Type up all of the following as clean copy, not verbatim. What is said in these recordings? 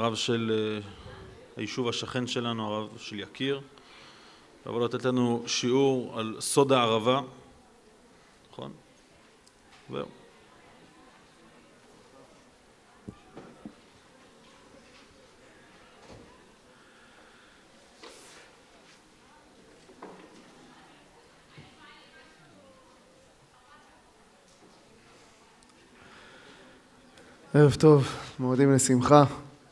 הרב של היישוב השכן שלנו, הרב של יקיר, אבל לתת לנו שיעור על סוד הערבה, נכון? זהו. ערב טוב, מועדים לשמחה.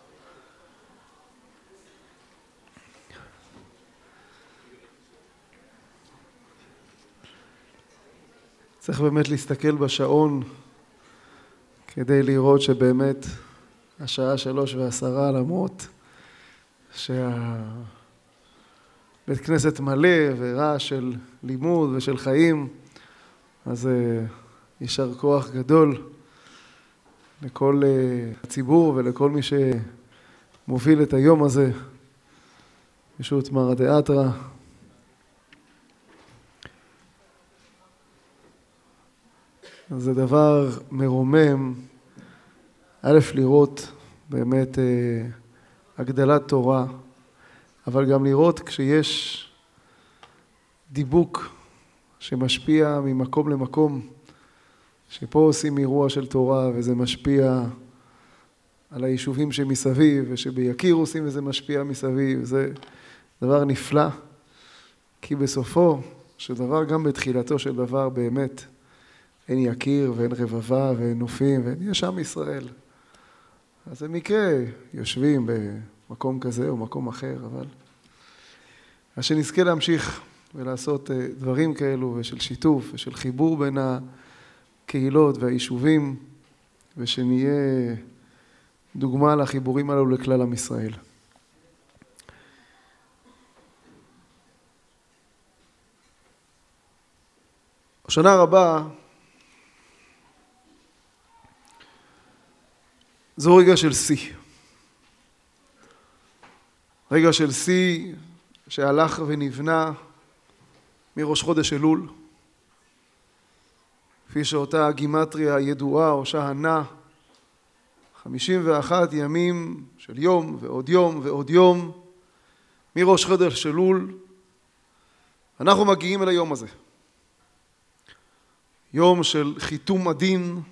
צריך באמת להסתכל בשעון כדי לראות שבאמת השעה 3:10, למרות שהבית כנסת מלא ורעש של לימוד ושל חיים, אז יישר כוח גדול לכל הציבור ולכל מי שמוביל את היום הזה, פשוט מרא דאתרא. זה דבר מרומם, א', לראות באמת הגדלת תורה, אבל גם לראות כשיש דיבוק שמשפיע ממקום למקום, שפה עושים אירוע של תורה וזה משפיע על היישובים שמסביב, ושביקיר עושים וזה משפיע מסביב. זה דבר נפלא, כי בסופו של דבר, גם בתחילתו של דבר, באמת אין יקיר ואין רבבה ואין נופים ואין יש עם ישראל. אז זה מקרה, יושבים במקום כזה או מקום אחר, אבל אז שנזכה להמשיך ולעשות דברים כאלו ושל שיתוף ושל חיבור בין הקהילות והיישובים, ושנהיה דוגמה לחיבורים הללו לכלל עם ישראל. השנה רבה זו רגע של שיא. רגע של שיא שהלך ונבנה מראש חודש אלול, כפי שאותה גימטריה הידועה או שהנה, 51 ימים של יום ועוד יום ועוד יום, מראש חודש אלול, אנחנו מגיעים אל היום הזה. יום של חיתום הדין,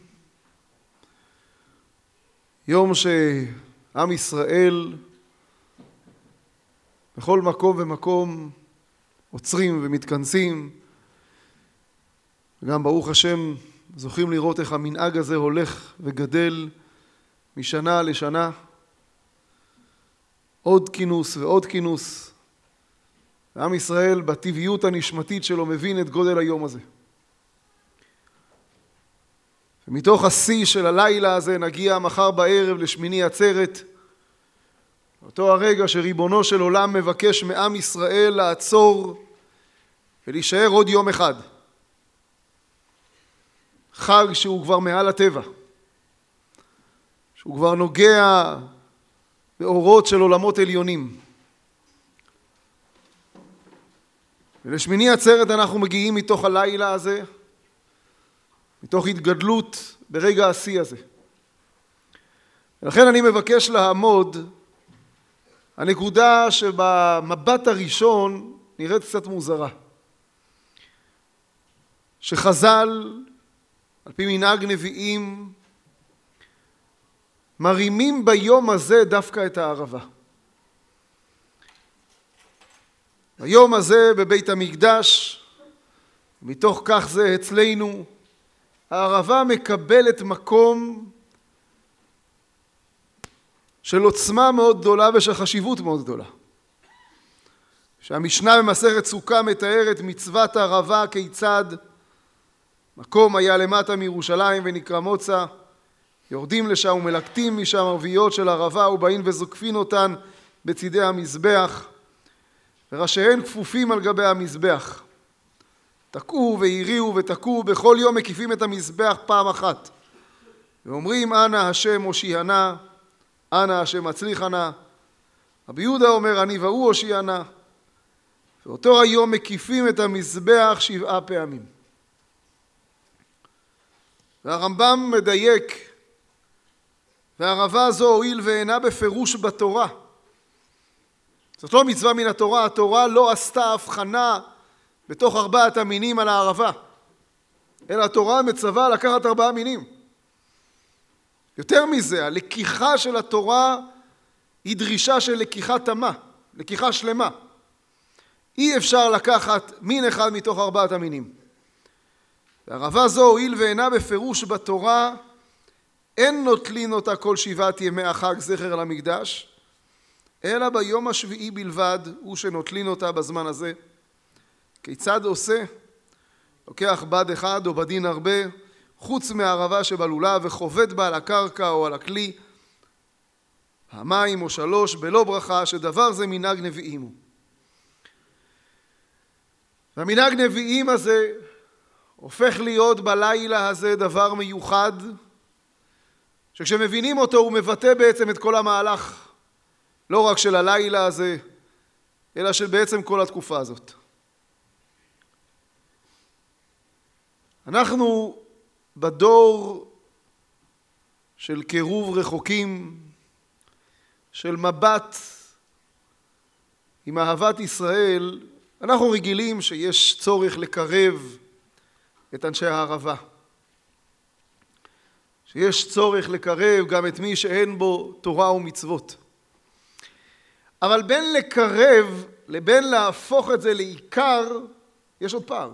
יום שעם ישראל בכל מקום ומקום עוצרים ומתכנסים, וגם ברוך השם זוכים לראות איך המנהג הזה הולך וגדל משנה לשנה. עוד כינוס ועוד כינוס. עם ישראל בטבעיות הנשמתית שלו מבין את גודל היום הזה. ומתוך השיא של הלילה הזה נגיע מחר בערב לשמיני עצרת, אותו הרגע שריבונו של עולם מבקש מעם ישראל לעצור ולהישאר עוד יום אחד. חג שהוא כבר מעל הטבע, שהוא כבר נוגע באורות של עולמות עליונים. ולשמיני עצרת אנחנו מגיעים מתוך הלילה הזה, מתוך התגדלות ברגע השיא הזה. ולכן אני מבקש לעמוד הנקודה שבמבט הראשון נראית קצת מוזרה. שחז"ל, על פי מנהג נביאים, מרימים ביום הזה דווקא את הערבה. ביום הזה בבית המקדש, מתוך כך זה אצלנו, הערבה מקבלת מקום של עוצמה מאוד גדולה ושל חשיבות מאוד גדולה. שהמשנה במסכת סוכה מתארת מצוות הערבה כיצד מקום היה למטה מירושלים ונקרא מוצא, יורדים לשם ומלקטים משם ערביות של ערבה ובאים וזוקפין אותן בצידי המזבח, וראשיהן כפופים על גבי המזבח. תקעו והריעו ותקעו, בכל יום מקיפים את המזבח פעם אחת. ואומרים, אנא השם הושיענה, אנא השם הצליחנה. רבי יהודה אומר, אני והוא הושיענה. ואותו היום מקיפים את המזבח 7 פעמים. והרמב"ם מדייק והערבה זו הועיל ואינה בפירוש בתורה. זאת לא מצווה מן התורה, התורה לא עשתה הבחנה בתוך 4 המינים על הערבה, אלא התורה מצווה לקחת 4 מינים. יותר מזה, הלקיחה של התורה היא דרישה של לקיחה תמה, לקיחה שלמה. אי אפשר לקחת מין אחד מתוך 4 המינים. והערבה זו הועיל ואינה בפירוש בתורה, אין נוטלין אותה כל 7 ימי החג זכר למקדש, אלא ביום השביעי בלבד הוא שנוטלין אותה בזמן הזה. כיצד עושה? לוקח בד אחד או בדין הרבה, חוץ מהערבה שבלולה, וחובט בה על הקרקע או על הכלי, 2 או 3 בלא ברכה, שדבר זה מנהג נביאים הוא. והמנהג נביאים הזה הופך להיות בלילה הזה דבר מיוחד, שכשמבינים אותו הוא מבטא בעצם את כל המהלך, לא רק של הלילה הזה, אלא של בעצם כל התקופה הזאת. אנחנו בדור של קירוב רחוקים, של מבט עם אהבת ישראל, אנחנו רגילים שיש צורך לקרב את אנשי הערבה. שיש צורך לקרב גם את מי שאין בו תורה ומצוות. אבל בין לקרב לבין להפוך את זה לעיקר, יש עוד פער.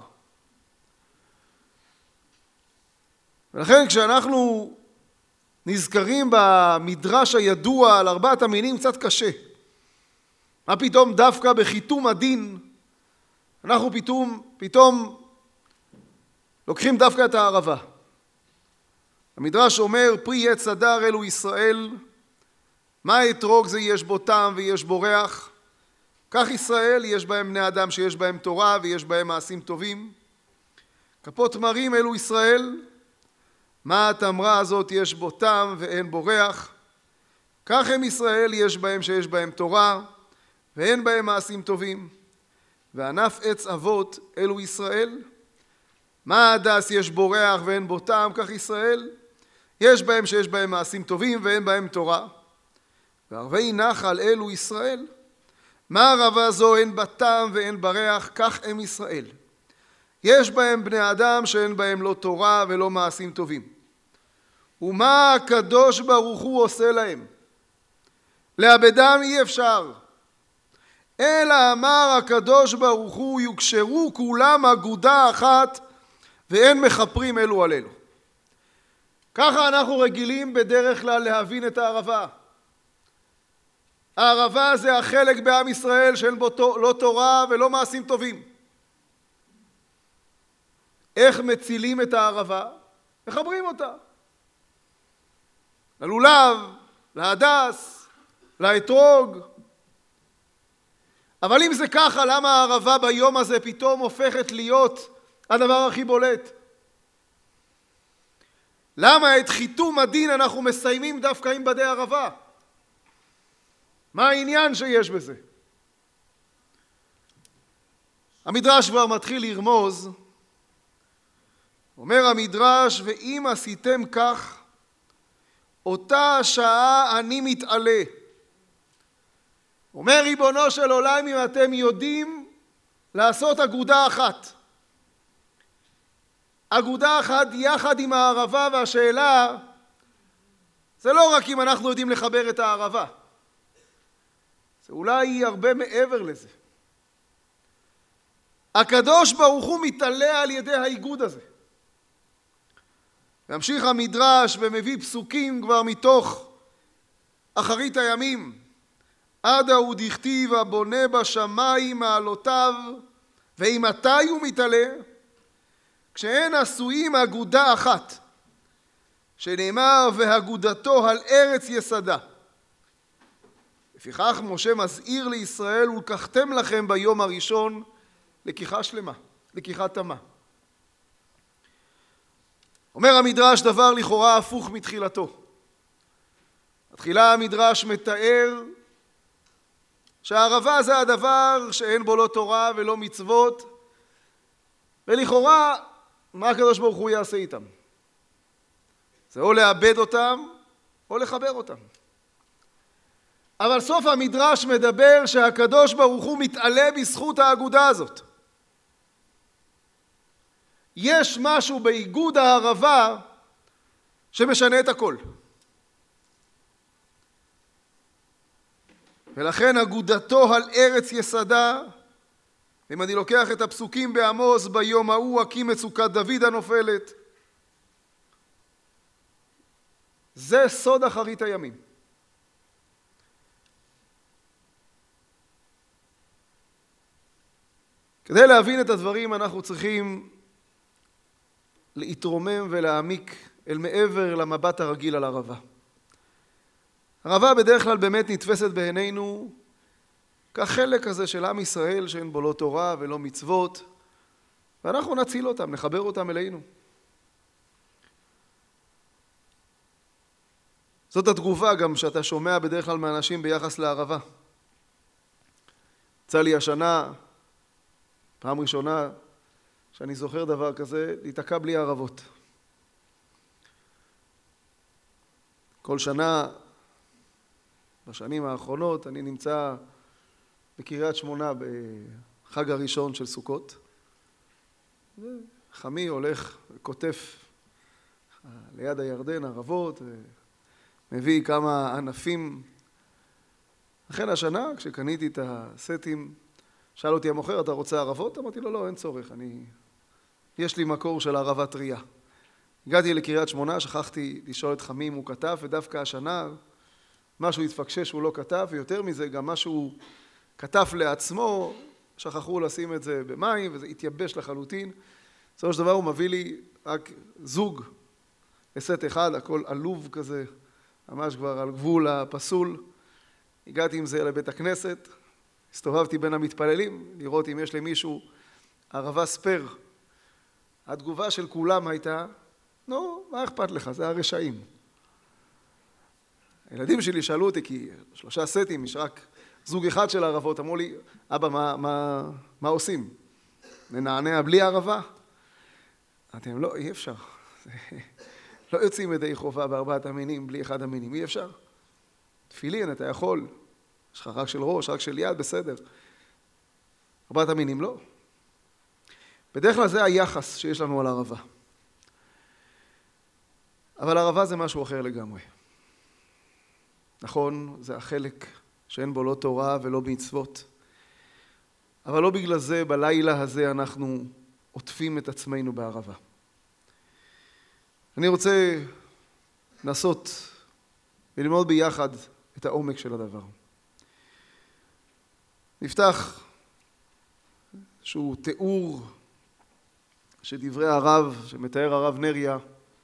ולכן כשאנחנו נזכרים במדרש הידוע על 4 המינים קצת קשה. מה פתאום דווקא בחיתום הדין, אנחנו פתאום לוקחים דווקא את הערבה. המדרש אומר, פרי עץ הדר אלו ישראל, מה אתרוג זה יש בו טעם ויש בו ריח, כך ישראל יש בהם בני אדם שיש בהם תורה ויש בהם מעשים טובים. כפות תמרים אלו ישראל, מה התמרה הזאת יש בו טעם ואין בו ריח, כך הם ישראל יש בהם שיש בהם תורה ואין בהם מעשים טובים. וענף עץ אבות אלו ישראל, מה הדס יש בו ריח ואין בו טעם, כך ישראל יש בהם שיש בהם מעשים טובים ואין בהם תורה. וערבי נחל אלו ישראל, מה ערבה זו אין בה טעם ואין בה ריח, כך הם ישראל יש בהם בני אדם שאין בהם לא תורה ולא מעשים טובים. ומה הקדוש ברוך הוא עושה להם? לאבדם אי אפשר, אלא אמר הקדוש ברוך הוא, יוקשרו כולם אגודה אחת ואין מחפרים אלו על אלו. ככה אנחנו רגילים בדרך כלל להבין את הערבה. הערבה זה החלק בעם ישראל שאין בו לא תורה ולא מעשים טובים. איך מצילים את הערבה? מחברים אותה. ללולב, להדס, לאתרוג. אבל אם זה ככה, למה הערבה ביום הזה פתאום הופכת להיות הדבר הכי בולט? למה את חיתום הדין אנחנו מסיימים דווקא עם בדי ערבה? מה העניין שיש בזה? המדרש כבר מתחיל לרמוז. אומר המדרש, ואם עשיתם כך, אותה השעה אני מתעלה. אומר ריבונו של עולם, אם אתם יודעים לעשות אגודה אחת, אגודה אחת יחד עם הערבה, והשאלה זה לא רק אם אנחנו יודעים לחבר את הערבה, זה אולי הרבה מעבר לזה. הקדוש ברוך הוא מתעלה על ידי האיגוד הזה. והמשיך המדרש ומביא פסוקים כבר מתוך אחרית הימים. עדה הוא דכתיב הבונה בשמיים מעלותיו, ואימתי הוא מתעלה? כשהן עשויים אגודה אחת, שנאמר והגודתו על ארץ יסדה. לפיכך משה מזהיר לישראל, ולקחתם לכם ביום הראשון לקיחה שלמה, לקיחה תמה. אומר המדרש דבר לכאורה הפוך מתחילתו. התחילה המדרש מתאר שהערבה זה הדבר שאין בו לא תורה ולא מצוות, ולכאורה מה הקדוש ברוך הוא יעשה איתם? זה או לאבד אותם או לחבר אותם. אבל סוף המדרש מדבר שהקדוש ברוך הוא מתעלה בזכות האגודה הזאת. יש משהו באיגוד הערבה שמשנה את הכל. ולכן אגודתו על ארץ יסדה, אם אני לוקח את הפסוקים בעמוס, ביום ההוא הקים מצוקת דוד הנופלת, זה סוד אחרית הימים. כדי להבין את הדברים אנחנו צריכים להתרומם ולהעמיק אל מעבר למבט הרגיל על ערבה. ערבה בדרך כלל באמת נתפסת בעינינו כחלק הזה של עם ישראל שאין בו לא תורה ולא מצוות, ואנחנו נציל אותם, נחבר אותם אלינו. זאת התגובה גם שאתה שומע בדרך כלל מאנשים ביחס לערבה. יצא לי השנה, פעם ראשונה שאני זוכר דבר כזה, להתעקע בלי ערבות. כל שנה, בשנים האחרונות, אני נמצא בקריית שמונה בחג הראשון של סוכות. חמי הולך וכותף ליד הירדן ערבות, מביא כמה ענפים. לכן השנה, כשקניתי את הסטים, שאל אותי המוכר, אתה רוצה ערבות? אמרתי לו, לא, אין צורך, יש לי מקור של ערבה טריה. הגעתי לקריית שמונה, שכחתי לשאול את חמי אם הוא כתב, ודווקא השנה משהו התפקשש שהוא לא כתב, ויותר מזה גם משהו כתב לעצמו, שכחו לשים את זה במים, וזה התייבש לחלוטין. בסופו של דבר הוא מביא לי רק זוג לסט אחד, הכל עלוב כזה, ממש כבר על גבול הפסול. הגעתי עם זה לבית הכנסת, הסתובבתי בין המתפללים, לראות אם יש למישהו ערבה ספר. התגובה של כולם הייתה, נו, מה אכפת לך? זה הרשעים. הילדים שלי שאלו אותי, כי 3 סטים, יש רק זוג אחד של ערבות, אמרו לי, אבא, מה עושים? ננענע בלי ערבה? אתם לא, אי אפשר. לא יוצאים ידי חובה ב4 המינים בלי אחד המינים, אי אפשר. תפילין, אתה יכול. יש לך רק של ראש, רק של יד, בסדר. 4 המינים לא. בדרך כלל זה היחס שיש לנו על ערבה. אבל ערבה זה משהו אחר לגמרי. נכון, זה החלק שאין בו לא תורה ולא מצוות. אבל לא בגלל זה בלילה הזה אנחנו עוטפים את עצמנו בערבה. אני רוצה לנסות וללמוד ביחד את העומק של הדבר. נפתח שהוא תיאור שדברי הרב, שמתאר הרב נריה.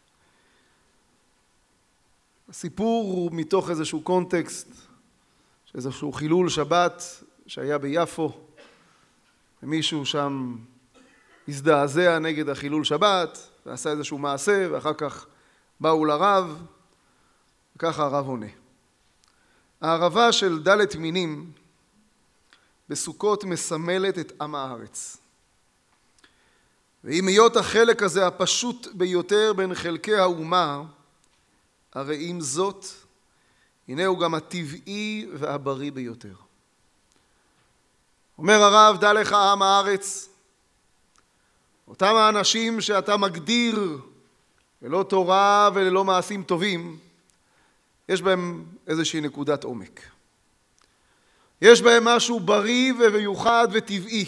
הסיפור הוא מתוך איזשהו קונטקסט, איזשהו חילול שבת שהיה ביפו, ומישהו שם הזדעזע נגד החילול שבת, ועשה איזשהו מעשה, ואחר כך באו לרב, וככה הרב עונה. הערבה של ד' מינים בסוכות מסמלת את עם הארץ. ואם היות החלק הזה הפשוט ביותר בין חלקי האומה, הרי עם זאת, הנה הוא גם הטבעי והבריא ביותר. אומר הרב, דע לך עם הארץ, אותם האנשים שאתה מגדיר ללא תורה וללא מעשים טובים, יש בהם איזושהי נקודת עומק. יש בהם משהו בריא ומיוחד וטבעי.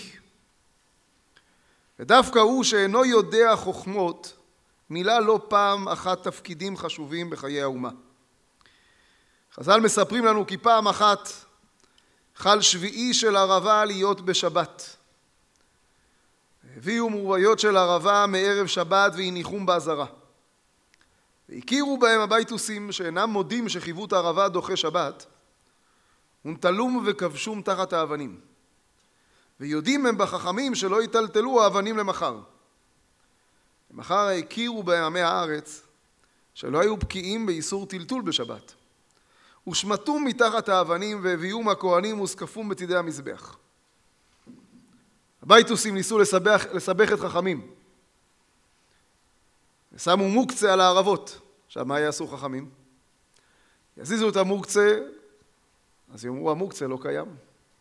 ודווקא הוא שאינו יודע חוכמות, מילא לא פעם אחת תפקידים חשובים בחיי האומה. חז"ל מספרים לנו כי פעם אחת חל שביעי של ערבה להיות בשבת. הביאו מוביות של ערבה מערב שבת והניחום בעזרה. והכירו בהם הבייטוסים שאינם מודים שחיוות הערבה דוחה שבת, ונטלום וכבשום תחת האבנים. ויודעים הם בחכמים שלא יטלטלו האבנים למחר. למחר הכירו בהם עמי הארץ שלא היו בקיאים באיסור טלטול בשבת. ושמטום מתחת האבנים והביאום הכהנים וסקפום בצדי המזבח. הבייטוסים ניסו לסבך את חכמים. ושמו מוקצה על הערבות. עכשיו מה יעשו חכמים? יזיזו את המוקצה, אז יאמרו המוקצה לא קיים.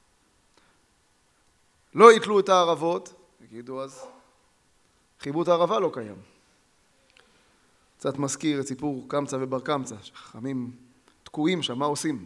לא יתלו את הערבות, יגידו אז חיבוט הערבה לא קיים. קצת מזכיר את סיפור קמצא ובר קמצא, שחכמים תקועים שם, מה עושים?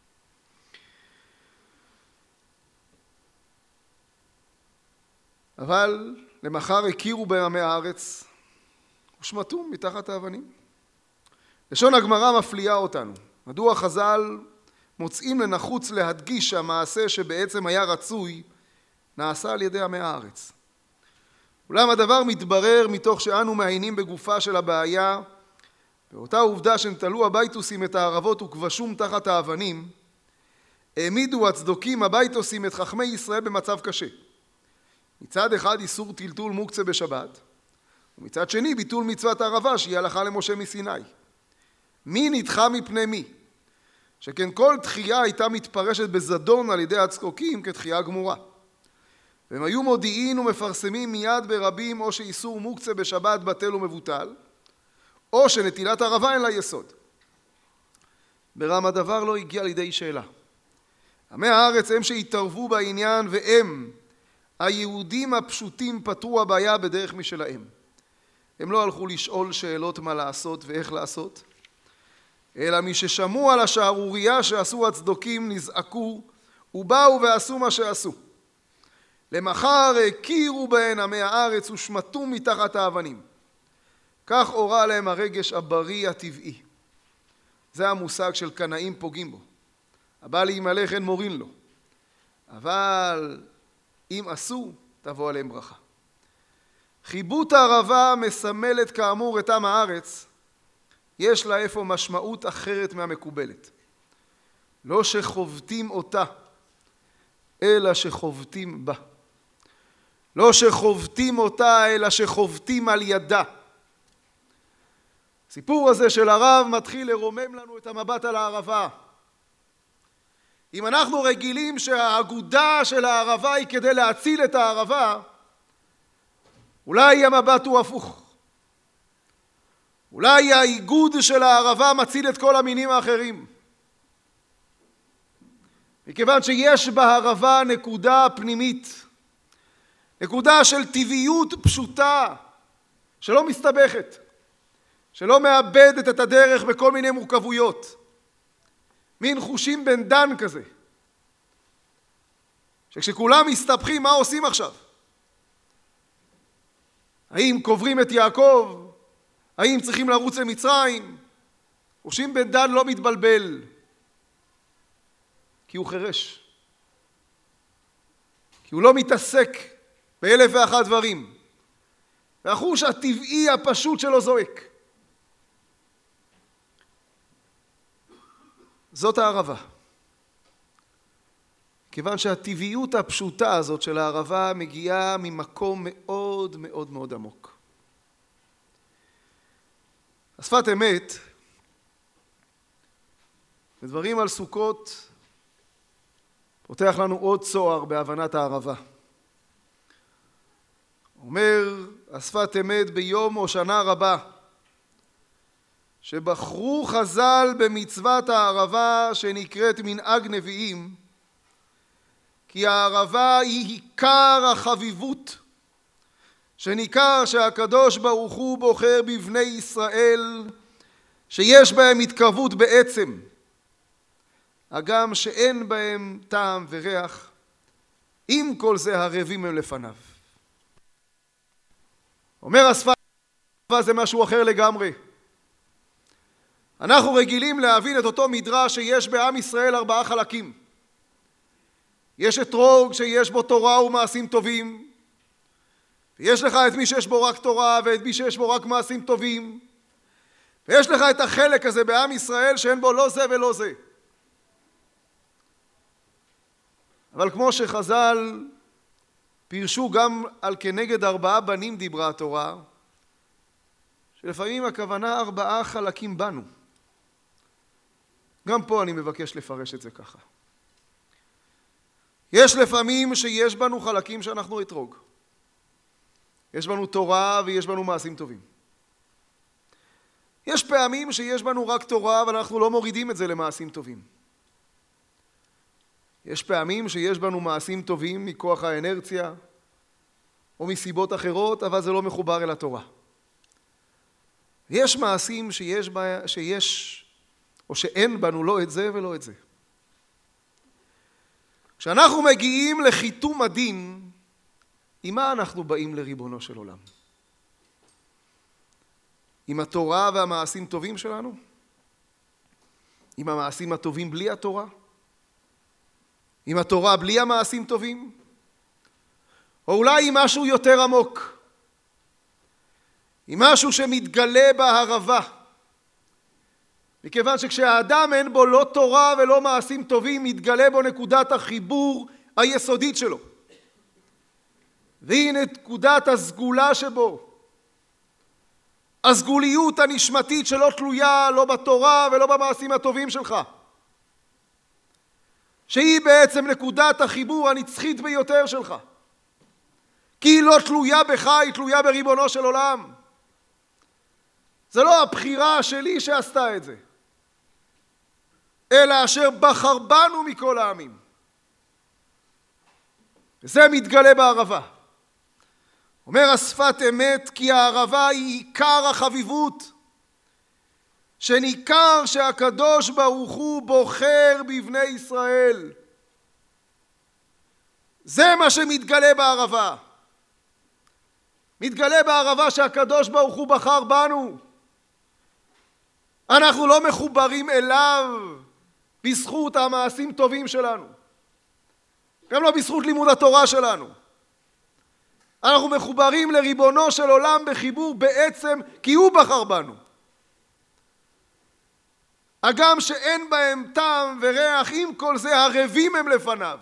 אבל למחר הכירו בעמי הארץ ושמטו מתחת האבנים. לשון הגמרא מפליאה אותנו. מדוע חז"ל מוצאים לנחוץ להדגיש שהמעשה שבעצם היה רצוי נעשה על ידי עמי הארץ? אולם הדבר מתברר מתוך שאנו מעיינים בגופה של הבעיה, באותה עובדה שנטלו הבייטוסים את הערבות וכבשום תחת האבנים, העמידו הצדוקים הבייטוסים את חכמי ישראל במצב קשה. מצד אחד איסור טלטול מוקצה בשבת, ומצד שני ביטול מצוות הערבה שהיא הלכה למשה מסיני. מי נדחה מפני מי? שכן כל דחייה הייתה מתפרשת בזדון על ידי הצדוקים כדחייה גמורה. והם היו מודיעין ומפרסמים מיד ברבים או שאיסור מוקצה בשבת בטל ומבוטל, או שנטילת ערבה אין לה יסוד. ברם הדבר לא הגיע לידי שאלה. עמי הארץ הם שהתערבו בעניין, והם, היהודים הפשוטים, פתרו הבעיה בדרך משלהם. הם לא הלכו לשאול שאלות מה לעשות ואיך לעשות, אלא מי ששמעו על השערוריה שעשו הצדוקים נזעקו ובאו ועשו מה שעשו. למחר הכירו בהן עמי הארץ ושמטו מתחת האבנים. כך הורה להם הרגש הבריא הטבעי. זה המושג של קנאים פוגעים בו. הבא להימלא כן מורין לו. אבל אם עשו, תבוא עליהם ברכה. חיבוט הערבה מסמלת כאמור את עם הארץ, יש לה איפה משמעות אחרת מהמקובלת. לא שחובטים אותה, אלא שחובטים בה. לא שחובטים אותה, אלא שחובטים על ידה. הסיפור הזה של הרב מתחיל לרומם לנו את המבט על הערבה. אם אנחנו רגילים שהאגודה של הערבה היא כדי להציל את הערבה, אולי המבט הוא הפוך. אולי האיגוד של הערבה מציל את כל המינים האחרים. מכיוון שיש בערבה נקודה פנימית, נקודה של טבעיות פשוטה, שלא מסתבכת, שלא מאבדת את הדרך בכל מיני מורכבויות. מין חושים בן דן כזה, שכשכולם מסתבכים מה עושים עכשיו? האם קוברים את יעקב? האם צריכים לרוץ למצרים? חושים בן דן לא מתבלבל, כי הוא חרש, כי הוא לא מתעסק באלף ואחת דברים, והחוש הטבעי הפשוט שלו זועק. זאת הערבה. כיוון שהטבעיות הפשוטה הזאת של הערבה מגיעה ממקום מאוד מאוד מאוד עמוק. השפת אמת, בדברים על סוכות, פותח לנו עוד צוהר בהבנת הערבה. אומר השפת אמת ביום הושענא רבה, שבחרו חז"ל במצוות הערבה שנקראת מנהג נביאים, כי הערבה היא עיקר החביבות, שניכר שהקדוש ברוך הוא בוחר בבני ישראל שיש בהם התקרבות בעצם, הגם שאין בהם טעם וריח, עם כל זה הרבים הם לפניו. אומר השפת זה משהו אחר לגמרי. אנחנו רגילים להבין את אותו מדרש שיש בעם ישראל 4 חלקים. יש אתרוג שיש בו תורה ומעשים טובים, ויש לך את מי שיש בו רק תורה ואת מי שיש בו רק מעשים טובים, ויש לך את החלק הזה בעם ישראל שאין בו לא זה ולא זה. אבל כמו שחז"ל פירשו גם על כנגד 4 בנים דיברה התורה, שלפעמים הכוונה 4 חלקים בנו. גם פה אני מבקש לפרש את זה ככה. יש לפעמים שיש בנו חלקים שאנחנו אתרוג. יש בנו תורה ויש בנו מעשים טובים. יש פעמים שיש בנו רק תורה, אבל אנחנו לא מורידים את זה למעשים טובים. יש פעמים שיש בנו מעשים טובים מכוח האנרציה, או מסיבות אחרות, אבל זה לא מחובר אל התורה. יש מעשים שיש או שאין בנו לא את זה ולא את זה. כשאנחנו מגיעים לחיתום הדין, עם מה אנחנו באים לריבונו של עולם? עם התורה והמעשים טובים שלנו? עם המעשים הטובים בלי התורה? עם התורה בלי המעשים טובים? או אולי עם משהו יותר עמוק? עם משהו שמתגלה בערבה? מכיוון שכשהאדם אין בו לא תורה ולא מעשים טובים, מתגלה בו נקודת החיבור היסודית שלו. והיא נקודת הסגולה שבו. הסגוליות הנשמתית שלא תלויה לא בתורה ולא במעשים הטובים שלך. שהיא בעצם נקודת החיבור הנצחית ביותר שלך. כי היא לא תלויה בך, היא תלויה בריבונו של עולם. זה לא הבחירה שלי שעשתה את זה, אלא אשר בחר בנו מכל העמים. וזה מתגלה בערבה. אומר השפת אמת, כי הערבה היא עיקר החביבות, שניכר שהקדוש ברוך הוא בוחר בבני ישראל. זה מה שמתגלה בערבה. מתגלה בערבה שהקדוש ברוך הוא בחר בנו. אנחנו לא מחוברים אליו בזכות המעשים טובים שלנו. גם לא בזכות לימוד התורה שלנו. אנחנו מחוברים לריבונו של עולם בחיבור בעצם כי הוא בחר בנו. הגם שאין בהם טעם וריח, עם כל זה ערבים הם לפניו.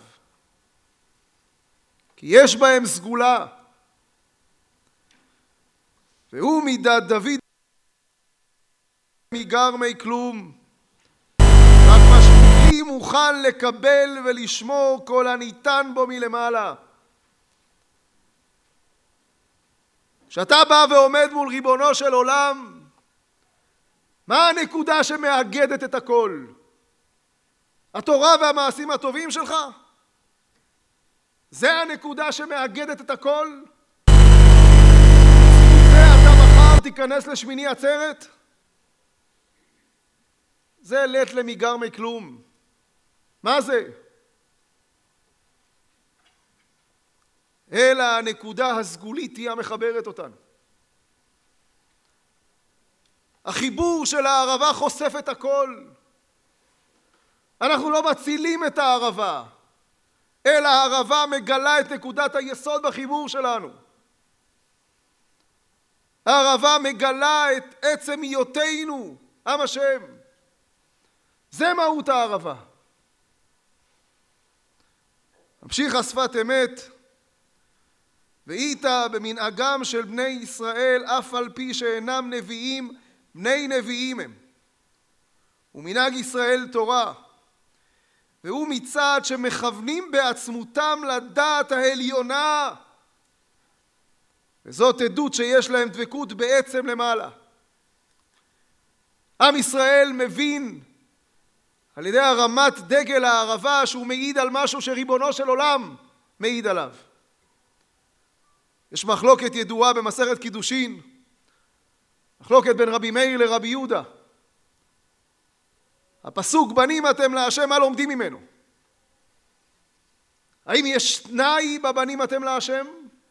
כי יש בהם סגולה. והוא מידת דוד מגר מי כלום. רק משמעותי מוכן לקבל ולשמור כל הניתן בו מלמעלה. כשאתה בא ועומד מול ריבונו של עולם, מה הנקודה שמאגדת את הכל? התורה והמעשים הטובים שלך? זה הנקודה שמאגדת את הכל? זה אתה מחר תיכנס לשמיני עצרת? זה לית למגר מי כלום. מה זה? אלא הנקודה הסגולית היא המחברת אותנו. החיבור של הערבה חושף את הכל. אנחנו לא מצילים את הערבה, אלא הערבה מגלה את נקודת היסוד בחיבור שלנו. הערבה מגלה את עצם היותנו, עם השם. זה מהות הערבה. ממשיך השפת אמת, ואיתה במנהגם של בני ישראל, אף על פי שאינם נביאים, בני נביאים הם. ומנהג ישראל תורה. והוא מצד שמכוונים בעצמותם לדעת העליונה. וזאת עדות שיש להם דבקות בעצם למעלה. עם ישראל מבין על ידי הרמת דגל הערבה שהוא מעיד על משהו שריבונו של עולם מעיד עליו. יש מחלוקת ידועה במסכת קידושין, מחלוקת בין רבי מאיר לרבי יהודה. הפסוק בנים אתם להשם, מה לומדים ממנו? האם יש תנאי בבנים אתם להשם?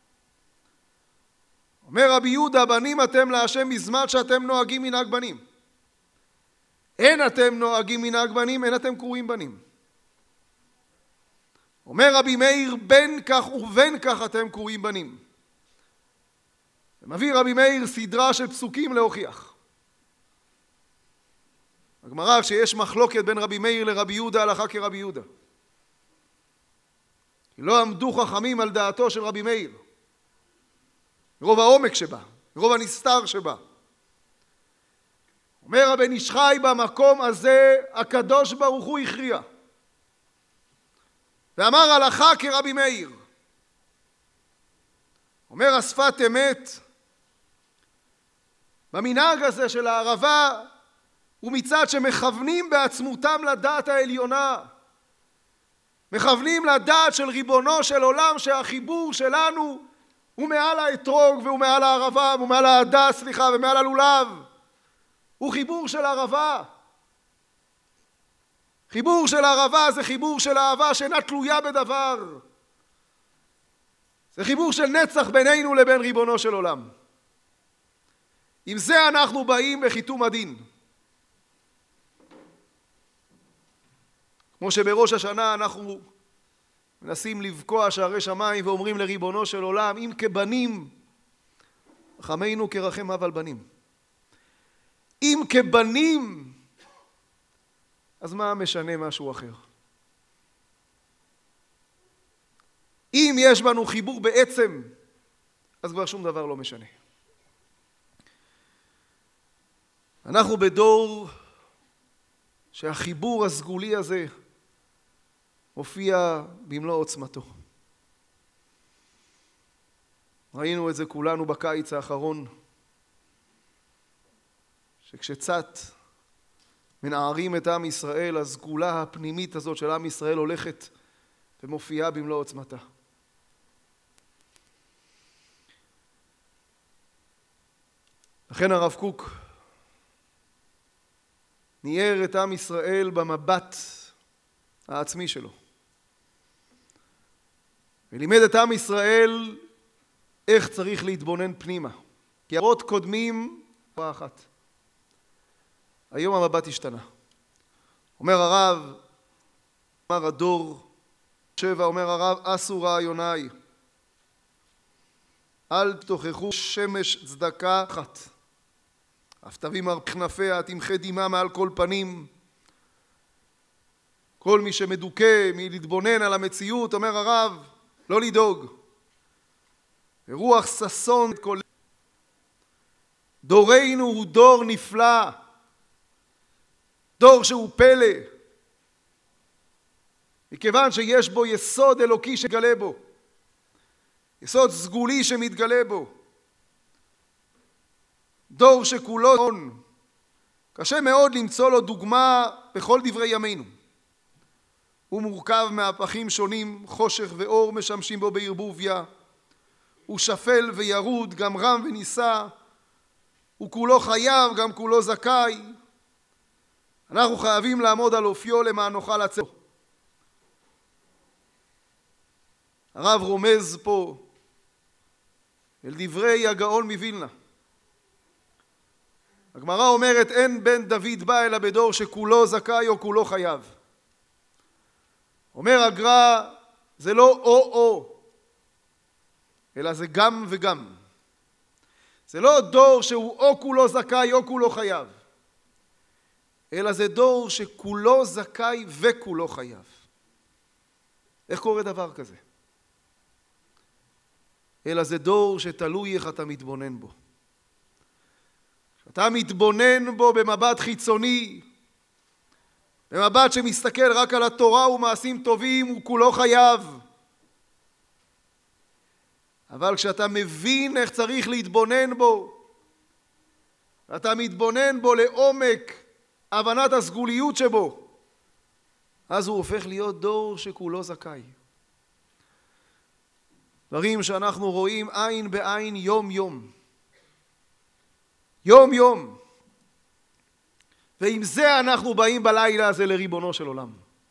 אומר רבי יהודה, בנים אתם להשם בזמן שאתם נוהגים מנהג בנים. אין אתם נוהגים מנהג בנים, אין אתם קרואים בנים. אומר רבי מאיר, בין כך ובין כך אתם קרואים בנים. ומביא רבי מאיר סדרה של פסוקים להוכיח. הגמרא, כשיש מחלוקת בין רבי מאיר לרבי יהודה, הלכה כרבי יהודה. כי לא עמדו חכמים על דעתו של רבי מאיר. מרוב העומק שבה, מרוב הנסתר שבה. אומר הבן איש חי, במקום הזה הקדוש ברוך הוא הכריע. ואמר הלכה כרבי מאיר. אומר השפת אמת, במנהג הזה של הערבה הוא מצד שמכוונים בעצמותם לדעת העליונה, מכוונים לדעת של ריבונו של עולם, שהחיבור שלנו הוא מעל האתרוג והוא מעל הערבה, הוא מעל ההדס, ומעל הלולב. הוא חיבור של ערבה. חיבור של ערבה זה חיבור של אהבה שאינה תלויה בדבר. זה חיבור של נצח בינינו לבין ריבונו של עולם. עם זה אנחנו באים בחיתום הדין. כמו שבראש השנה אנחנו מנסים לבקוע שערי שמיים ואומרים לריבונו של עולם, אם כבנים, רחמנו כרחם אב על בנים. אם כבנים, אז מה משנה משהו אחר? אם יש בנו חיבור בעצם, אז כבר שום דבר לא משנה. אנחנו בדור שהחיבור הסגולי הזה מופיע במלוא עוצמתו. ראינו את זה כולנו בקיץ האחרון, שכשצת מנערים את עם ישראל, הסגולה הפנימית הזאת של עם ישראל הולכת ומופיעה במלוא עוצמתה. לכן הרב קוק ניער את עם ישראל במבט העצמי שלו. ולימד את עם ישראל איך צריך להתבונן פנימה. כי הרות קודמים פעם אחת. היום המבט השתנה. אומר הרב, אומר הדור 7, אומר הרב, אסו רעיוני, אל תוכחו שמש צדקה אחת. אף תביא כנפיה, תמחה דמעה מעל כל פנים. כל מי שמדוכא מלהתבונן על המציאות, אומר הרב, לא לדאוג. רוח ששון את כל... דורנו הוא דור נפלא. דור שהוא פלא. מכיוון שיש בו יסוד אלוקי שמתגלה בו. יסוד סגולי שמתגלה בו. דור שכולו הון. קשה מאוד למצוא לו דוגמה בכל דברי ימינו. הוא מורכב מהפכים שונים, חושך ואור משמשים בו בערבוביה. הוא שפל וירוד, גם רם ונישא. הוא כולו חייב, גם כולו זכאי. אנחנו חייבים לעמוד על אופיו למען נוכל לצאת. הרב רומז פה אל דברי הגאון מווילנה. הגמרא אומרת, אין בן דוד בא אלא בדור שכולו זכאי או כולו חייב. אומר הגר"א, זה לא או, אלא זה גם וגם. זה לא דור שהוא או כולו זכאי או כולו חייב, אלא זה דור שכולו זכאי וכולו חייב. איך קורה דבר כזה? אלא זה דור שתלוי איך אתה מתבונן בו. אתה מתבונן בו במבט חיצוני, במבט שמסתכל רק על התורה ומעשים טובים, הוא כולו חייב. אבל כשאתה מבין איך צריך להתבונן בו, ואתה מתבונן בו לעומק הבנת הסגוליות שבו, אז הוא הופך להיות דור שכולו זכאי. דברים שאנחנו רואים עין בעין יום יום. יום יום. ועם זה אנחנו באים בלילה הזה לריבונו של עולם.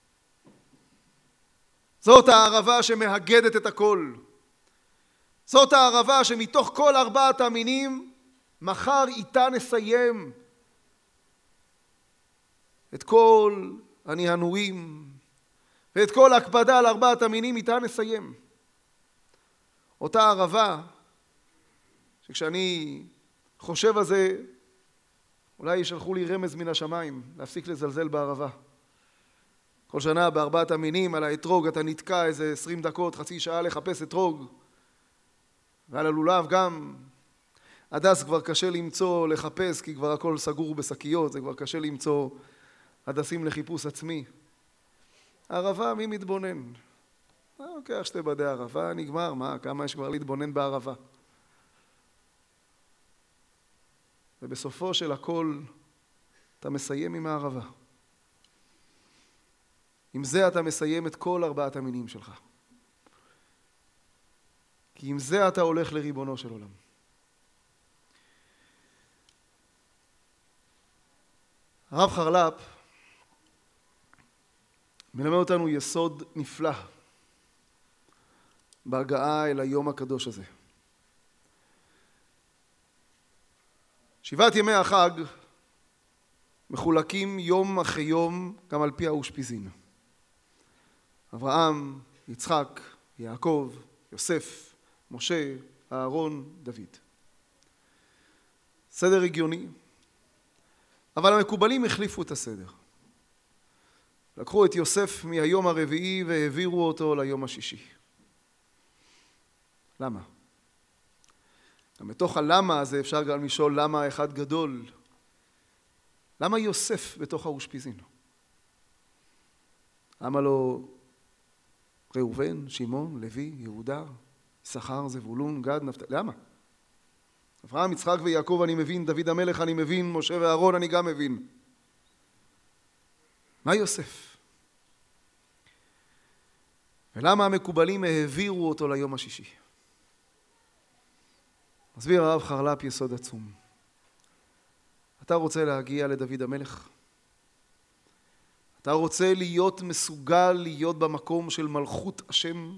זאת הערבה שמהגדת את הכל. זאת הערבה שמתוך כל ארבעת המינים, מחר איתה נסיים את כל הנהנועים, ואת כל הקפדה על ארבעת המינים איתה נסיים. אותה ערבה, שכשאני חושב על זה, אולי ישלחו לי רמז מן השמיים, להפסיק לזלזל בערבה. כל שנה בארבעת המינים על האתרוג אתה נתקע איזה 20 דקות, חצי שעה לחפש אתרוג. ועל הלולב גם, הדס כבר קשה למצוא, לחפש, כי כבר הכל סגור בשקיות, זה כבר קשה למצוא הדסים לחיפוש עצמי. ערבה, מי מתבונן? לוקח שתי בדי ערבה, נגמר, מה, כמה יש כבר להתבונן בערבה? ובסופו של הכל אתה מסיים עם הערבה. עם זה אתה מסיים את כל 4 המינים שלך. כי עם זה אתה הולך לריבונו של עולם. הרב חרל"פ מלמד אותנו יסוד נפלא בהגעה אל היום הקדוש הזה. 7 ימי החג מחולקים יום אחרי יום גם על פי האושפיזין. אברהם, יצחק, יעקב, יוסף, משה, אהרון, דוד. סדר הגיוני, אבל המקובלים החליפו את הסדר. לקחו את יוסף מהיום הרביעי והעבירו אותו ליום השישי. למה? גם בתוך הלמה הזה אפשר גם לשאול למה אחד גדול. למה יוסף בתוך האושפיזין? למה לא ראובן, שמעון, לוי, יהודה, יששכר, זבולון, גד, נפתלי? למה? אברהם, יצחק ויעקב אני מבין, דוד המלך אני מבין, משה ואהרון אני גם מבין. מה יוסף? ולמה המקובלים העבירו אותו ליום השישי? מסביר הרב חרל"פ יסוד עצום. אתה רוצה להגיע לדוד המלך? אתה רוצה להיות מסוגל להיות במקום של מלכות השם?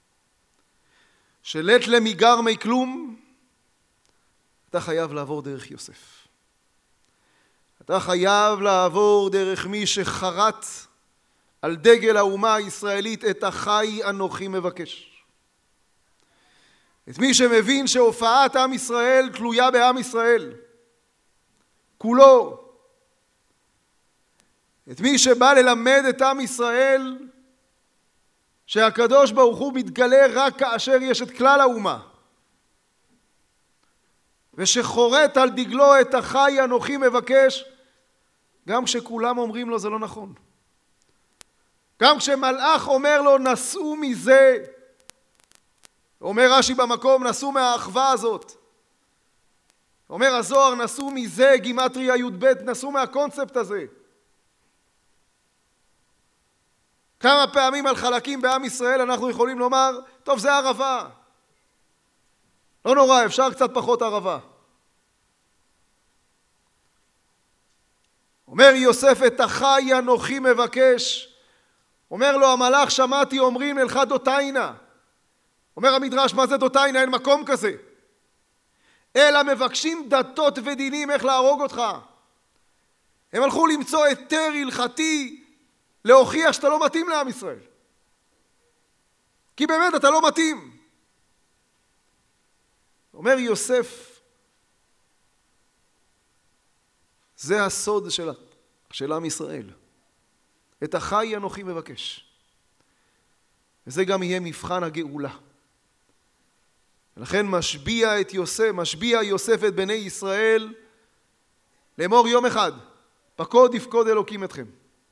שלט למיגר מי כלום? אתה חייב לעבור דרך יוסף. אתה חייב לעבור דרך מי שחרט על דגל האומה הישראלית את החי אנוכי מבקש. את מי שמבין שהופעת עם ישראל תלויה בעם ישראל. כולו. את מי שבא ללמד את עם ישראל שהקדוש ברוך הוא מתגלה רק כאשר יש את כלל האומה. ושחורט על דגלו את החי אנוכי מבקש, גם כשכולם אומרים לו זה לא נכון. גם כשמלאך אומר לו נסעו מזה, אומר רש"י במקום נסעו מהאחווה הזאת. אומר הזוהר נסעו מזה, גימטריה י"ב, נסעו מהקונספט הזה. כמה פעמים על חלקים בעם ישראל אנחנו יכולים לומר, טוב זה ערבה. לא נורא, אפשר קצת פחות ערבה. אומר יוסף את החי אנוכי מבקש. אומר לו המלאך שמעתי אומרים לך דותיינה. אומר המדרש מה זה דותיינה? אין מקום כזה. אלא מבקשים דתות ודינים איך להרוג אותך. הם הלכו למצוא היתר הלכתי להוכיח שאתה לא מתאים לעם ישראל. כי באמת אתה לא מתאים. אומר יוסף, זה הסוד של עם ישראל. את החי אנוכי מבקש. וזה גם יהיה מבחן הגאולה. ולכן משביע יוסף את בני ישראל לאמור יום אחד, פקוד יפקוד אלוקים אתכם.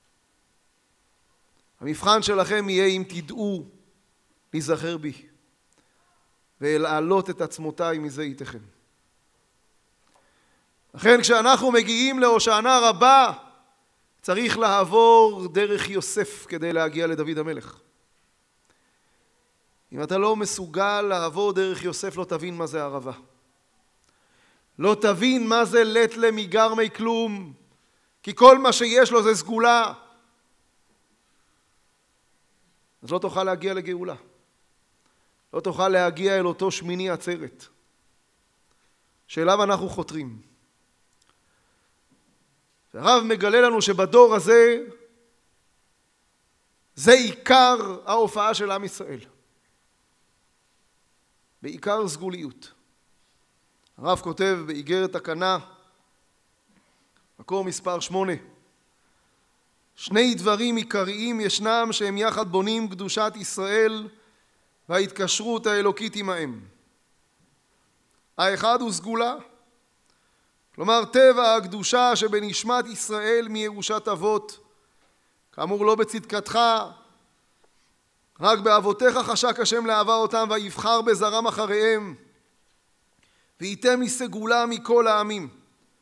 המבחן שלכם יהיה אם תדעו להיזכר בי ולהעלות את עצמותיי מזה איתכם. לכן כשאנחנו מגיעים להושענא רבה צריך לעבור דרך יוסף כדי להגיע לדוד המלך. אם אתה לא מסוגל לעבור דרך יוסף לא תבין מה זה ערבה. לא תבין מה זה לט למיגר מי כלום, כי כל מה שיש לו זה סגולה. אז לא תוכל להגיע לגאולה. לא תוכל להגיע אל אותו שמיני עצרת שאליו אנחנו חותרים. והרב מגלה לנו שבדור הזה זה עיקר ההופעה של עם ישראל. בעיקר סגוליות. הרב כותב באיגרת תקנה, מקור מספר 8, שני דברים עיקריים ישנם שהם יחד בונים קדושת ישראל וההתקשרות האלוקית עמהם. האחד הוא סגולה, כלומר טבע הקדושה שבנשמת ישראל מירושת אבות, כאמור לא בצדקתך, רק באבותיך חשק השם לאהבה אותם ויבחר בזרם אחריהם, וייתם לי סגולה מכל העמים.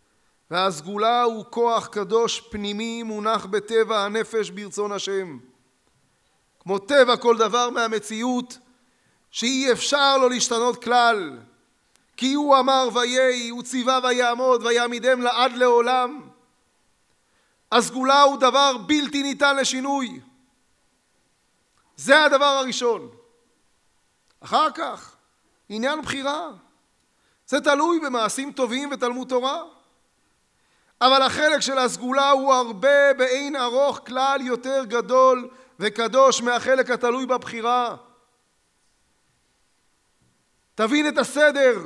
והסגולה הוא כוח קדוש פנימי מונח בטבע הנפש ברצון השם. כמו טבע כל דבר מהמציאות שאי אפשר לו להשתנות כלל. כי הוא אמר ויהי, הוא ציווה ויעמוד ויעמידם לעד לעולם. הסגולה הוא דבר בלתי ניתן לשינוי. זה הדבר הראשון. אחר כך, עניין בחירה. זה תלוי במעשים טובים ותלמוד תורה. אבל החלק של הסגולה הוא הרבה באין ארוך כלל יותר גדול וקדוש מהחלק התלוי בבחירה. תבין את הסדר.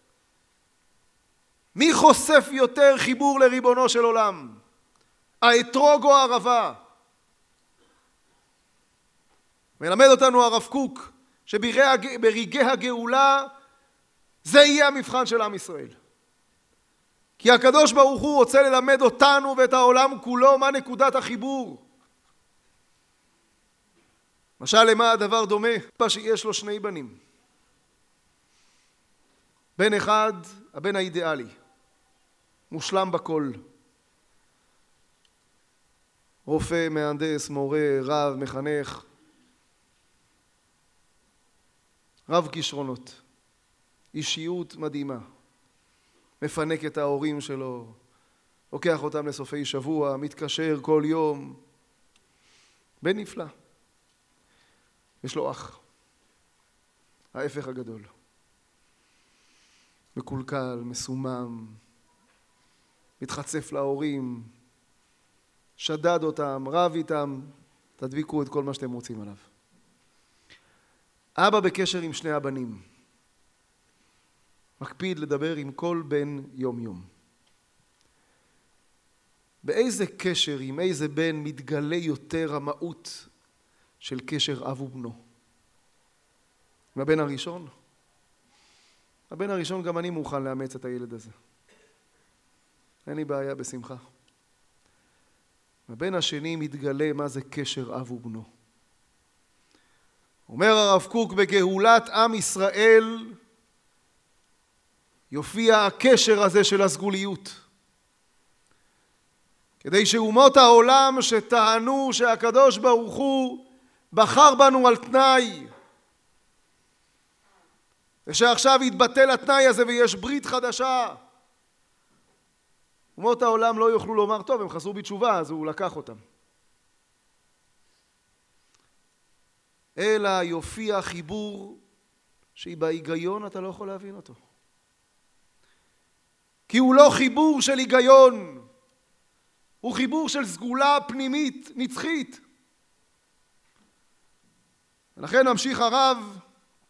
מי חושף יותר חיבור לריבונו של עולם? האתרוג או הערבה? מלמד אותנו הרב קוק שברגעי הגאולה זה יהיה המבחן של עם ישראל. כי הקדוש ברוך הוא רוצה ללמד אותנו ואת העולם כולו מה נקודת החיבור. משל למה הדבר דומה? שיש לו שני בנים. בן אחד, הבן האידיאלי, מושלם בכל. רופא, מהנדס, מורה, רב, מחנך. רב כישרונות. אישיות מדהימה. מפנק את ההורים שלו, לוקח אותם לסופי שבוע, מתקשר כל יום. בן נפלא. יש לו אח. ההפך הגדול. מקולקל, מסומם, מתחצף להורים, שדד אותם, רב איתם, תדביקו את כל מה שאתם רוצים עליו. אבא בקשר עם שני הבנים. מקפיד לדבר עם כל בן יום יום. באיזה קשר, עם איזה בן מתגלה יותר המהות של קשר אב ובנו? עם הבן הראשון? הבן הראשון גם אני מוכן לאמץ את הילד הזה. אין לי בעיה, בשמחה. הבן השני מתגלה מה זה קשר אב ובנו. אומר הרב קוק, בגאולת עם ישראל יופיע הקשר הזה של הסגוליות. כדי שאומות העולם שטענו שהקדוש ברוך הוא בחר בנו על תנאי, ושעכשיו יתבטל התנאי הזה ויש ברית חדשה, אומות העולם לא יוכלו לומר, טוב, הם חזרו בתשובה, אז הוא לקח אותם. אלא יופיע חיבור שבהיגיון אתה לא יכול להבין אותו. כי הוא לא חיבור של היגיון, הוא חיבור של סגולה פנימית נצחית. ולכן ממשיך הרב,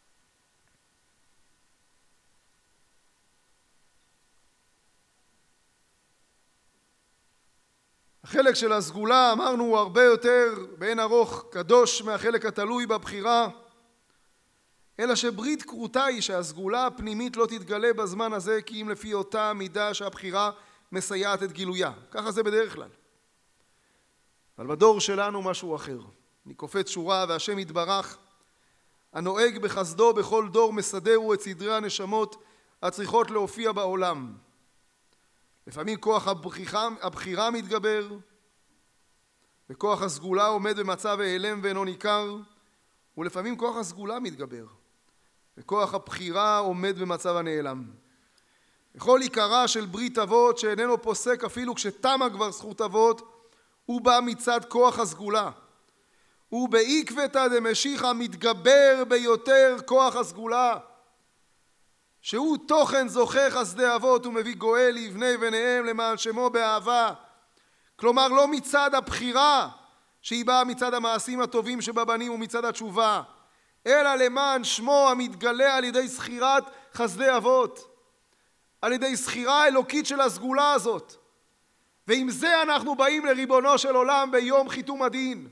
החלק של הסגולה אמרנו הוא הרבה יותר באין ארוך קדוש מהחלק התלוי בבחירה, אלא שברית כרותה היא שהסגולה הפנימית לא תתגלה בזמן הזה, כי אם לפי אותה מידה שהבחירה מסייעת את גילויה. ככה זה בדרך כלל. אבל בדור שלנו משהו אחר. אני קופץ שורה, והשם יתברך הנוהג בחסדו בכל דור מסדרו את סדרי הנשמות הצריכות להופיע בעולם. לפעמים כוח הבחירה מתגבר, וכוח הסגולה עומד במצב העלם ואינו ניכר, ולפעמים כוח הסגולה מתגבר, וכוח הבחירה עומד במצב הנעלם. וכל עיקרה של ברית אבות שאיננו פוסק אפילו כשתמה כבר זכות אבות, הוא בא מצד כוח הסגולה. הוא בעקבתא דמשיחא מתגבר ביותר כוח הסגולה, שהוא תוכן זוכה חסדי אבות ומביא גואל לבני בניהם למען שמו באהבה. כלומר לא מצד הבחירה שהיא באה מצד המעשים הטובים שבבנים ומצד התשובה, אלא למען שמו המתגלה על ידי זכירת חסדי אבות, על ידי זכירה אלוקית של הסגולה הזאת. ועם זה אנחנו באים לריבונו של עולם ביום חיתום הדין.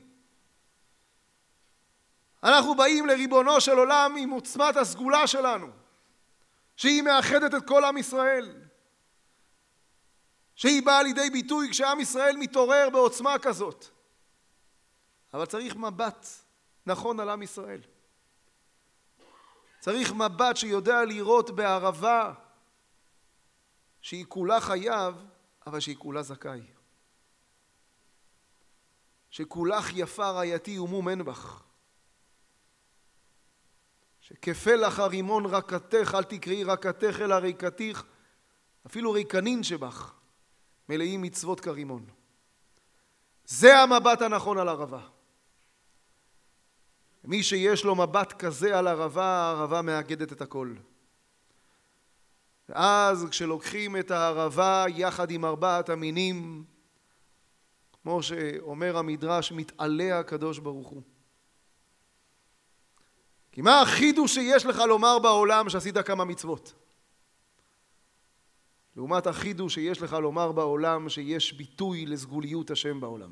אנחנו באים לריבונו של עולם עם עוצמת הסגולה שלנו, שהיא מאחדת את כל עם ישראל, שהיא באה לידי ביטוי כשעם ישראל מתעורר בעוצמה כזאת. אבל צריך מבט נכון על עם ישראל. צריך מבט שיודע לראות בערבה שהיא כולה חייב אבל שהיא כולה זכאי. שכולך יפה רעייתי ומום אין בך. שכפלח הרימון רקתך, אל תקראי רקתך אלא ריקתיך, אפילו ריקנין שבך, מלאים מצוות כרימון. זה המבט הנכון על ערבה. מי שיש לו מבט כזה על ערבה, הערבה מאגדת את הכל. ואז כשלוקחים את הערבה יחד עם ארבעת המינים, כמו שאומר המדרש, מתעלה הקדוש ברוך הוא. כי מה החידוש שיש לך לומר בעולם שעשית כמה מצוות? לעומת החידוש שיש לך לומר בעולם שיש ביטוי לסגוליות השם בעולם.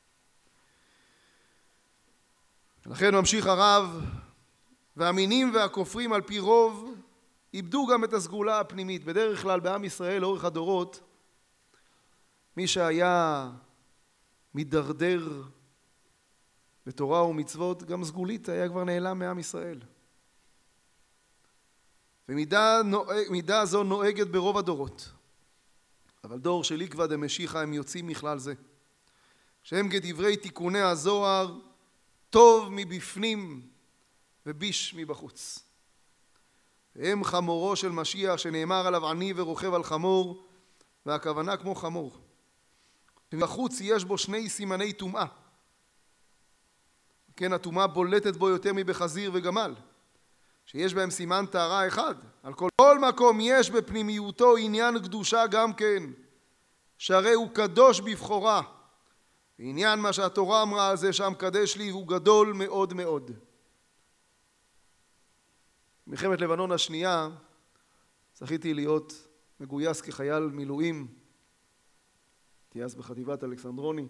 ולכן ממשיך הרב, והמינים והכופרים על פי רוב איבדו גם את הסגולה הפנימית. בדרך כלל בעם ישראל לאורך הדורות, מי שהיה מדרדר בתורה ומצוות, גם סגולית היה כבר נעלם מעם ישראל. ומידה זו נוהגת ברוב הדורות. אבל דור של עקבא דמשיחא הם יוצאים מכלל זה. שהם כדברי תיקוני הזוהר, טוב מבפנים וביש מבחוץ. והם חמורו של משיח שנאמר עליו עני ורוכב על חמור, והכוונה כמו חמור. ובחוץ יש בו שני סימני טומאה. כן, הטומאה בולטת בו יותר מבחזיר וגמל, שיש בהם סימן טהרה אחד. על כל מקום יש בפנימיותו עניין קדושה גם כן, שהרי הוא קדוש בבחורה. ועניין מה שהתורה אמרה על זה שהמקדש לי הוא גדול מאוד מאוד. מלחמת לבנון השנייה זכיתי להיות מגויס כחייל מילואים. הייתי אז בחטיבת אלכסנדרוני.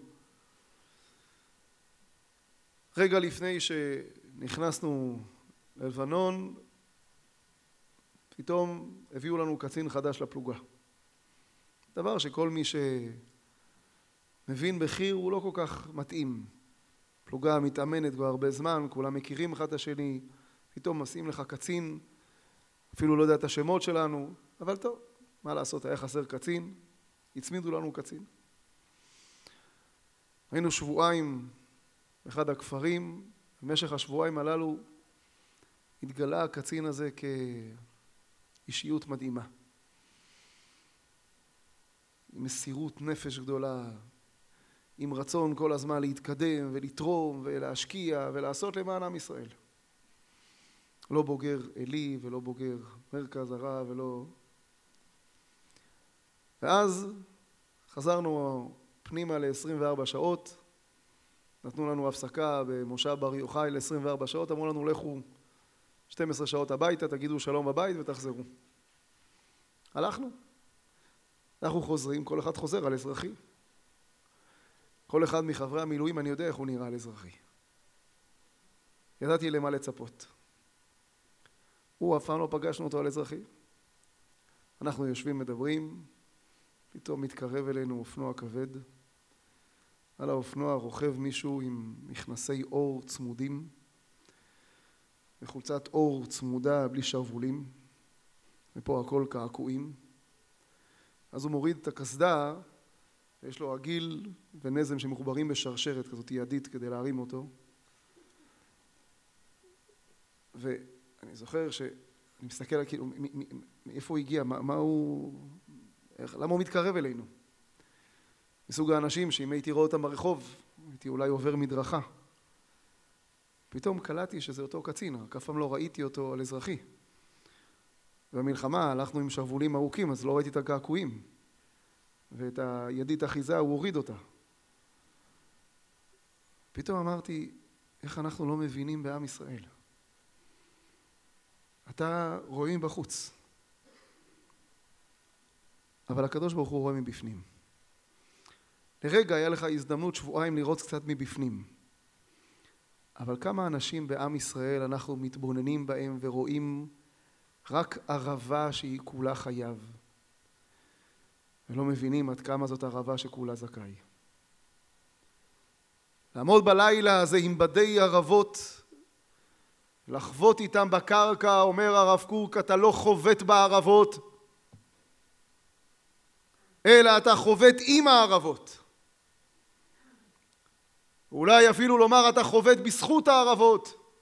רגע לפני שנכנסנו ללבנון, פתאום הביאו לנו קצין חדש לפלוגה. דבר שכל מי שמבין בחיר הוא לא כל כך מתאים. פלוגה מתאמנת כבר הרבה זמן, כולם מכירים אחד את השני, פתאום משים לך קצין, אפילו לא יודע את השמות שלנו, אבל טוב, מה לעשות, היה חסר קצין, הצמידו לנו קצין. היינו שבועיים באחד הכפרים, במשך השבועיים הללו התגלה הקצין הזה כאישיות מדהימה. עם מסירות נפש גדולה, עם רצון כל הזמן להתקדם ולתרום ולהשקיע ולעשות למען עם ישראל. לא בוגר אלי ולא בוגר מרכז הרב ולא... ואז חזרנו פנימה ל-24 שעות, נתנו לנו הפסקה במושב בר יוחאי ל-24 שעות, אמרו לנו לכו 12 שעות הביתה, תגידו שלום בבית ותחזרו. הלכנו. אנחנו חוזרים, כל אחד חוזר על אזרחי. כל אחד מחברי המילואים, אני יודע איך הוא נראה על אזרחי. ידעתי למה לצפות. הוא אף פעם לא פגשנו אותו על אזרחי. אנחנו יושבים מדברים, פתאום מתקרב אלינו אופנוע כבד. על האופנוע רוכב מישהו עם מכנסי אור צמודים, וחולצת אור צמודה בלי שרוולים, ופה הכל קעקועים. אז הוא מוריד את הקסדה, ויש לו עגיל ונזם שמחוברים בשרשרת כזאת ידית כדי להרים אותו. ואני זוכר שאני מסתכל על כאילו, מאיפה הוא הגיע, מה הוא, למה הוא מתקרב אלינו? מסוג האנשים שאם הייתי רואה אותם ברחוב, הייתי אולי עובר מדרכה. פתאום קלטתי שזה אותו קצין, רק אף פעם לא ראיתי אותו על אזרחי. במלחמה הלכנו עם שרוולים ארוכים, אז לא ראיתי את הקעקועים. ואת הידית אחיזה הוא הוריד אותה. פתאום אמרתי, איך אנחנו לא מבינים בעם ישראל? אתה רואה מבחוץ, אבל הקדוש ברוך הוא רואה מבפנים. לרגע היה לך הזדמנות שבועיים לראות קצת מבפנים. אבל כמה אנשים בעם ישראל אנחנו מתבוננים בהם ורואים רק ערבה שהיא כולה חייב. ולא מבינים עד כמה זאת ערבה שכולה זכאי. לעמוד בלילה הזה עם בדי ערבות, לחוות איתם בקרקע, אומר הרב קוק, אתה לא חובט בערבות. אלא אתה חובט עם הערבות. אולי אפילו לומר אתה חובט בזכות הערבות.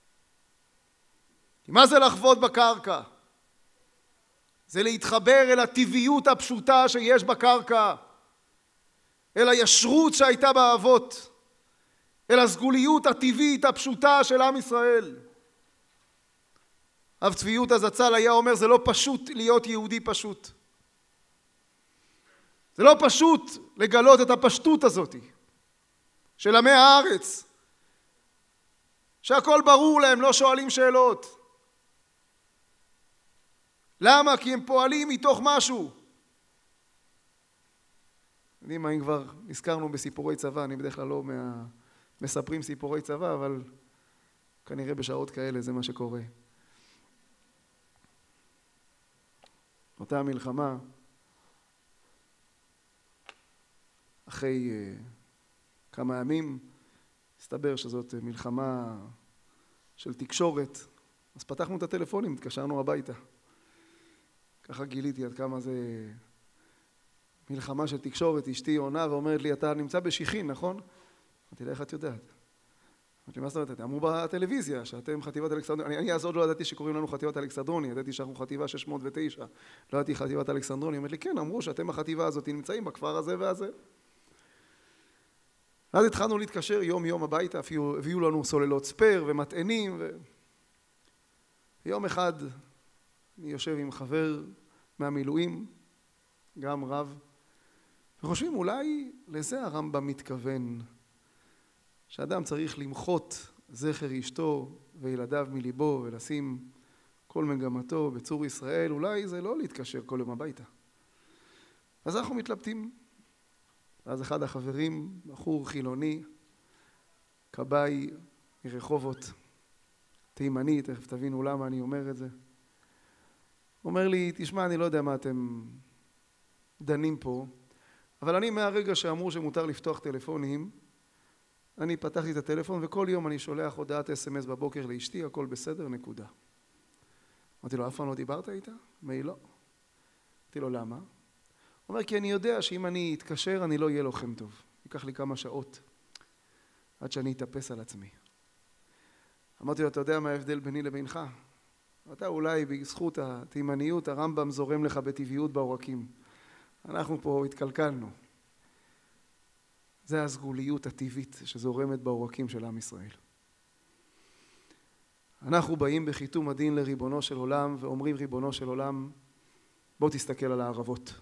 מה זה לחבוט בקרקע? זה להתחבר אל הטבעיות הפשוטה שיש בקרקע, אל הישרות שהייתה באבות, אל הסגוליות הטבעית הפשוטה של עם ישראל. אב צבי יהודה זצ"ל היה אומר, זה לא פשוט להיות יהודי פשוט. זה לא פשוט לגלות את הפשטות הזאת של עמי הארץ, שהכל ברור להם, לא שואלים שאלות. למה? כי הם פועלים מתוך משהו. יודעים מה, אם כבר הזכרנו בסיפורי צבא, אני בדרך כלל לא מספרים סיפורי צבא, אבל כנראה בשעות כאלה זה מה שקורה. אותה המלחמה, אחרי כמה ימים, הסתבר שזאת מלחמה של תקשורת, אז פתחנו את הטלפונים, התקשרנו הביתה. ככה גיליתי עד כמה זה מלחמה של תקשורת. אשתי עונה ואומרת לי, אתה נמצא בשיחין, נכון? אמרתי לה, איך את יודעת? אמרתי לי, מה זאת אומרת? אמרו בטלוויזיה שאתם חטיבת אלכסנדרוני. אני אז עוד לא ידעתי שקוראים לנו חטיבת אלכסנדרוני, ידעתי שאנחנו חטיבה 609, לא ידעתי חטיבת אלכסנדרוני. אמרתי לי, כן, אמרו שאתם החטיבה הזאת נמצאים בכפר הזה והזה. אז התחלנו להתקשר יום הביתה, אפילו הביאו לנו סוללות ספר ומטענים. יום אחד אני יושב עם חבר מהמילואים, גם רב, וחושבים אולי לזה הרמב"ם מתכוון, שאדם צריך למחות זכר אשתו וילדיו מליבו ולשים כל מגמתו בצור ישראל, אולי זה לא להתקשר כל יום הביתה. אז אנחנו מתלבטים. אז אחד החברים, בחור חילוני, כבאי מרחובות, תימני, תכף תבינו למה אני אומר את זה. אומר לי, תשמע, אני לא יודע מה אתם דנים פה, אבל אני מהרגע שאמרו שמותר לפתוח טלפונים, אני פתחתי את הטלפון וכל יום אני שולח הודעת SMS בבוקר לאשתי, הכל בסדר, נקודה. אמרתי לו, אף פעם לא דיברת איתה? מי לא. אמרתי לו, למה? הוא אומר, כי אני יודע שאם אני אתקשר אני לא אהיה לוחם טוב. ייקח לי כמה שעות עד שאני אתאפס על עצמי. אמרתי לו, אתה יודע מה ההבדל ביני לבינך? אתה אולי בזכות התימניות, הרמב"ם זורם לך בטבעיות בעורקים. אנחנו פה התקלקלנו. זה הסגוליות הטבעית שזורמת בעורקים של עם ישראל. אנחנו באים בחיתום הדין לריבונו של עולם ואומרים, ריבונו של עולם, בוא תסתכל על הערבות.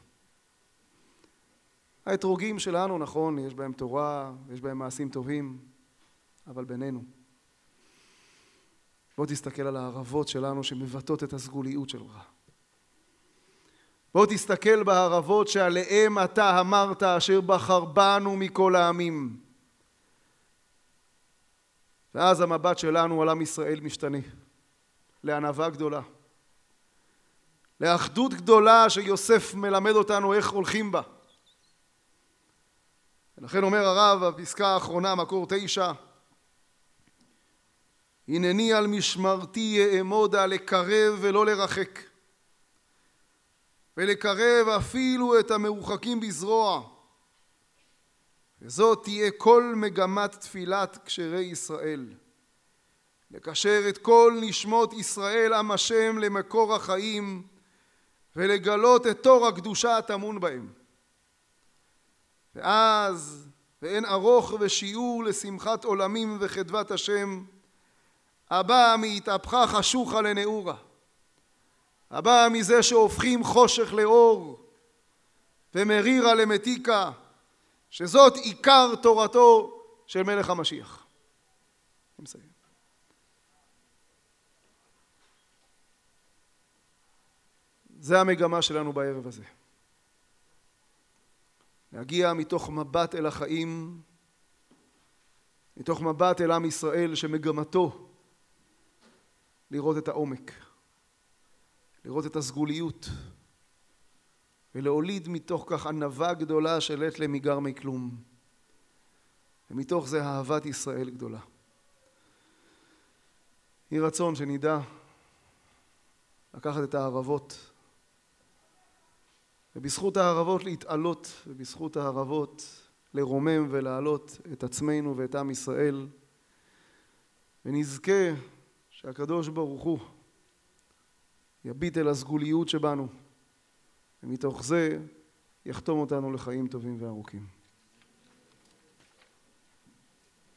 האתרוגים שלנו, נכון, יש בהם תורה, יש בהם מעשים טובים, אבל בינינו. בוא תסתכל על הערבות שלנו שמבטאות את הסגוליות שלך. בוא תסתכל בערבות שעליהם אתה אמרת אשר בחר בנו מכל העמים. ואז המבט שלנו על עם ישראל משתנה. לענווה גדולה. לאחדות גדולה שיוסף מלמד אותנו איך הולכים בה. ולכן אומר הרב בפסקה האחרונה, מקור 9, הנני על משמרתי אעמודה לקרב ולא לרחק, ולקרב אפילו את המרוחקים בזרוע, וזאת תהיה כל מגמת תפילת כשרי ישראל, לקשר את כל נשמות ישראל עם השם למקור החיים, ולגלות את תור הקדושה הטמון בהם. ואז ואין ארוך ושיעור לשמחת עולמים וחדבת השם, הבא מהתהפכה חשוכה לנעורה, הבא מזה שהופכים חושך לאור ומרירה למתיקה, שזאת עיקר תורתו של מלך המשיח. אני מסיים. זה המגמה שלנו בערב הזה. להגיע מתוך מבט אל החיים, מתוך מבט אל עם ישראל שמגמתו לראות את העומק, לראות את הסגוליות, ולהוליד מתוך כך ענווה גדולה של עת למיגר מכלום. ומתוך זה אהבת ישראל גדולה. יהי רצון שנדע לקחת את הערבות ובזכות הערבות להתעלות, ובזכות הערבות לרומם ולהעלות את עצמנו ואת עם ישראל, ונזכה שהקדוש ברוך הוא יביט אל הסגוליות שבנו, ומתוך זה יחתום אותנו לחיים טובים וארוכים.